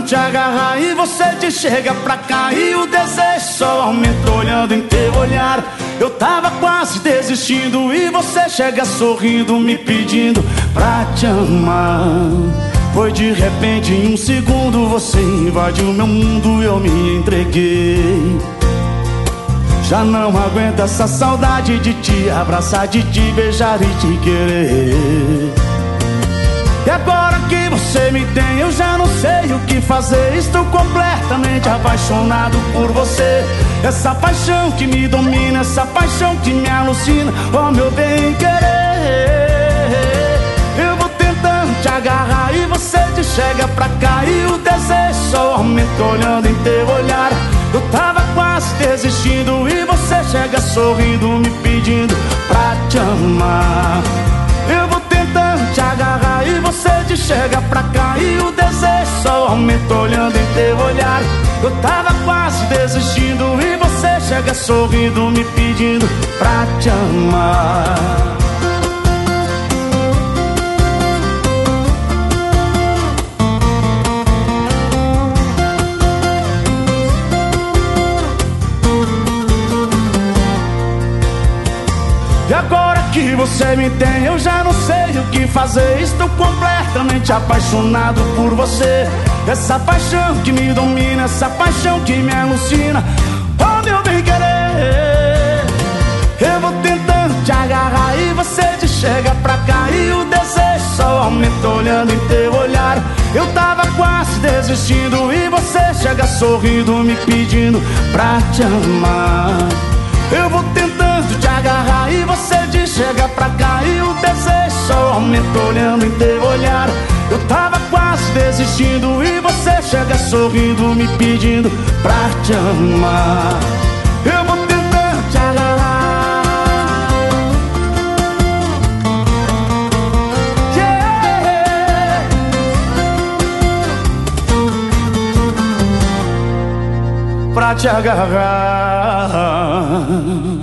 te agarrar e você te chega pra cá, e o desejo só aumenta olhando em teu olhar. Eu tava quase desistindo e você chega sorrindo, me pedindo pra te amar. Foi de repente, em um segundo, você invadiu meu mundo e eu me entreguei. Já não aguento essa saudade de te abraçar, de te beijar e te querer. E agora que você me tem, eu já não sei o que fazer. Estou completamente apaixonado por você. Essa paixão que me domina, essa paixão que me alucina, oh meu bem querer. Eu vou tentando te agarrar e você te chega pra cá, e o desejo só aumenta olhando em teu olhar. Eu tava quase desistindo e você chega sorrindo, me pedindo pra te amar. Eu vou tentando te agarrar e você te chega pra cá, e o desejo só aumenta olhando em teu olhar. Eu tava quase desistindo e você chega sorrindo, me pedindo pra te amar. E agora que você me tem, eu já não sei o que fazer. Estou completamente apaixonado por você. Essa paixão que me domina, essa paixão que me alucina, oh meu bem querer. Eu vou tentando te agarrar e você te chega pra cá, e o desejo só aumenta olhando em teu olhar. Eu tava quase desistindo e você chega sorrindo, me pedindo pra te amar. Eu vou tentando te agarrar e você te chega pra cá, e o desejo só aumenta olhando em teu olhar. Eu tava quase desistindo e você chega sorrindo, me pedindo pra te amar. Eu vou tentando te agarrar, yeah. Pra te agarrar.